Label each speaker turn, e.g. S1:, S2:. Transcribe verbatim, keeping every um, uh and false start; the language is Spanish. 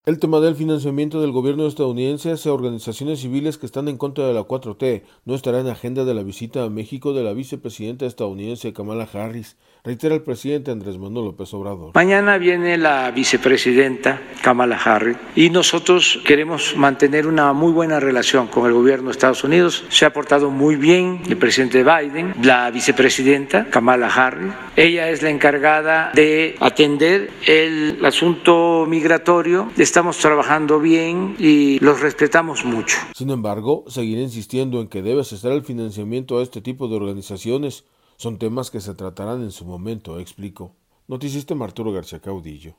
S1: El tema del financiamiento del gobierno estadounidense hacia organizaciones civiles que están en contra de la cuatro T no estará en la agenda de la visita a México de la vicepresidenta estadounidense Kamala Harris, reitera el presidente Andrés Manuel López Obrador.
S2: Mañana viene la vicepresidenta Kamala Harris y nosotros queremos mantener una muy buena relación con el gobierno de Estados Unidos. Se ha portado muy bien el presidente Biden, la vicepresidenta Kamala Harris. Ella es la encargada de atender el asunto migratorio. Estamos trabajando bien y los respetamos mucho.
S1: Sin embargo, seguirá insistiendo en que debe cesar el financiamiento a este tipo de organizaciones. Son temas que se tratarán en su momento, explicó. Noticista Arturo García Caudillo.